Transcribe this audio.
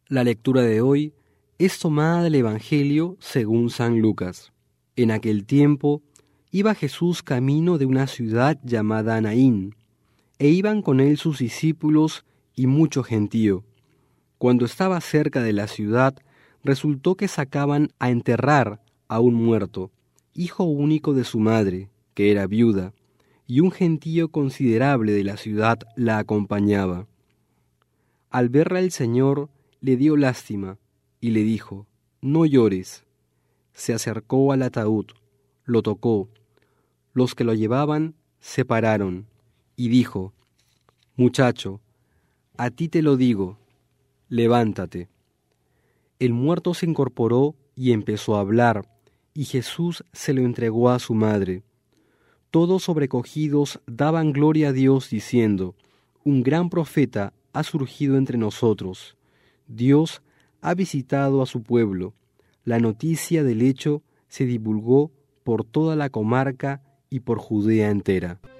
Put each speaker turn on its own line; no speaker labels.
La lectura de hoy es tomada del Evangelio según San Lucas. En aquel tiempo iba Jesús camino de una ciudad llamada Naín, e iban con él sus discípulos y mucho gentío. Cuando estaba cerca de la ciudad, resultó que sacaban a enterrar a un muerto, hijo único de su madre, que era viuda, y un gentío considerable de la ciudad la acompañaba. Al verla el Señor le dio lástima y le dijo: «No llores». Se acercó al ataúd, lo tocó. Los que lo llevaban se pararon y dijo: «Muchacho, a ti te lo digo, levántate». El muerto se incorporó y empezó a hablar, y Jesús se lo entregó a su madre. Todos sobrecogidos daban gloria a Dios diciendo: «Un gran profeta ha surgido entre nosotros. Dios ha visitado a su pueblo». La noticia del hecho se divulgó por toda la comarca y por Judea entera.